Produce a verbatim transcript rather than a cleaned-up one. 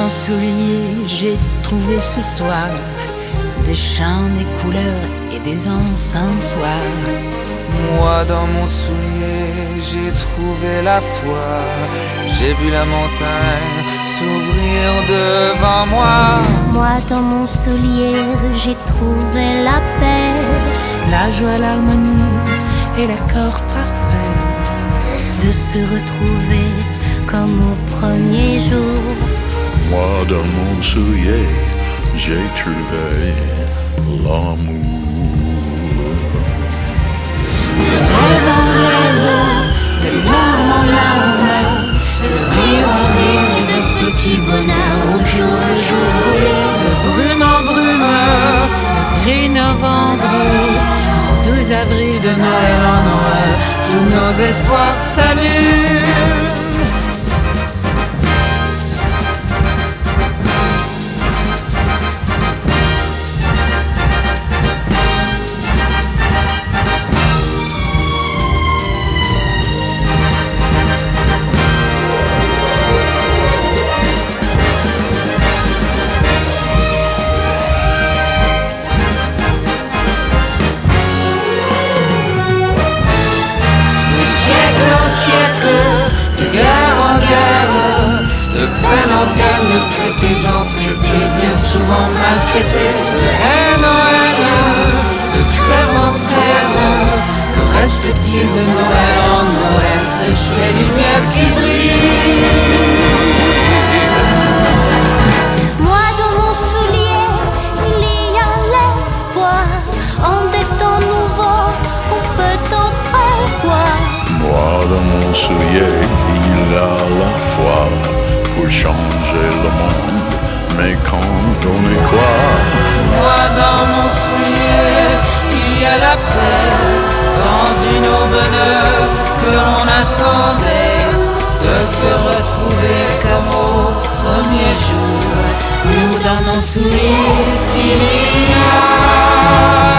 mon soulier, j'ai trouvé ce soir des chants, des couleurs et des encensoirs. Moi dans mon soulier, j'ai trouvé la foi. J'ai vu la montagne s'ouvrir devant moi. Moi dans mon soulier, j'ai trouvé la paix, la joie, l'harmonie et l'accord parfait de se retrouver comme au premier jour. Moi dans mon soulier, j'ai trouvé l'amour. De rêve en rêve, de larmes en larmes, de rire en rire et de petits bonheurs au jour le jour volé, de brume en brume, de gris novembre, en douze avril, de Noël en Noël, tous nos espoirs s'allument. De traités en traités, bien souvent maltraités, de haine en haine, de trêve en trêve. Que reste-t-il de Noël en Noël, de ces lumières qui brillent? Moi dans mon soulier, il y a l'espoir. En des temps nouveaux, on peut entrevoir. Moi dans mon soulier, il y a la foi pour changer le monde, mais quand on y croit. Moi dans mon soulier, il y a la paix, dans une aube neuve que l'on attendait, de se retrouver comme au premier jour. Nous dans mon soulier, il y a